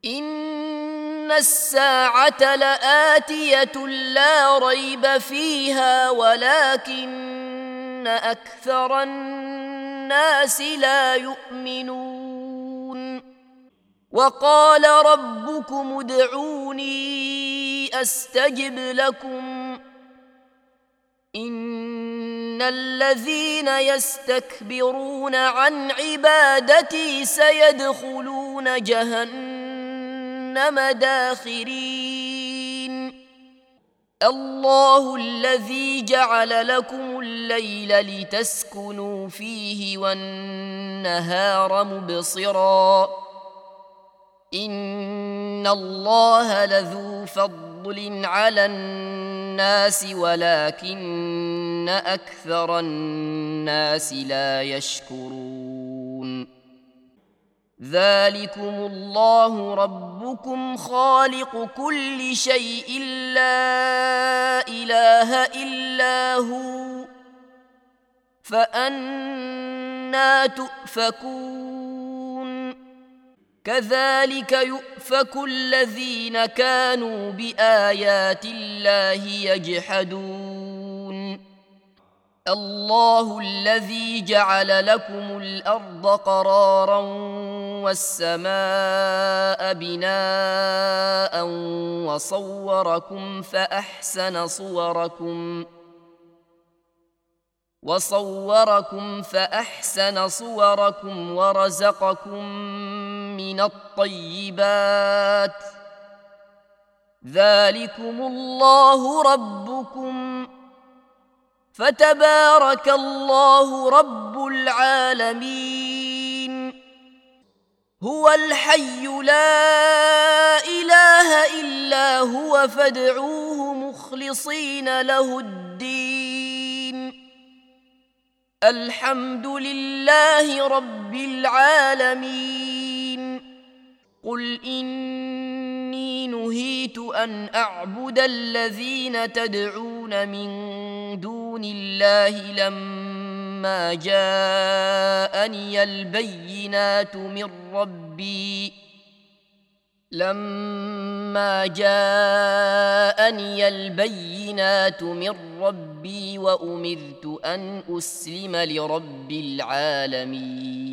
إن الساعة لآتية لا ريب فيها ولكن أكثر الناس لا يؤمنون وقال ربكم ادعوني أستجب لكم إن الذين يستكبرون عن عبادتي سيدخلون جهنم داخرين الله الذي جعل لكم الليل لتسكنوا فيه والنهار مبصرا إن الله لذو فضل على الناس ولكن أكثر الناس لا يشكرون ذلكم الله ربكم خالق كل شيء لا إله إلا هو فأنى تؤفكون كذلك يؤفك الذين كانوا بآيات الله يجحدون الله الذي جعل لكم الأرض قرارا والسماء بناء وصوركم فأحسن صوركم ورزقكم من الطيبات ذلكم الله ربكم فتبارك الله رب العالمين هو الحي لا إله إلا هو فادعوه مخلصين له الدين الحمد لله رب العالمين قل إني نهيت أن أعبد الذين تدعون من دون الله لما جاءني البينات من ربي وأمرت أن أسلم لرب العالمين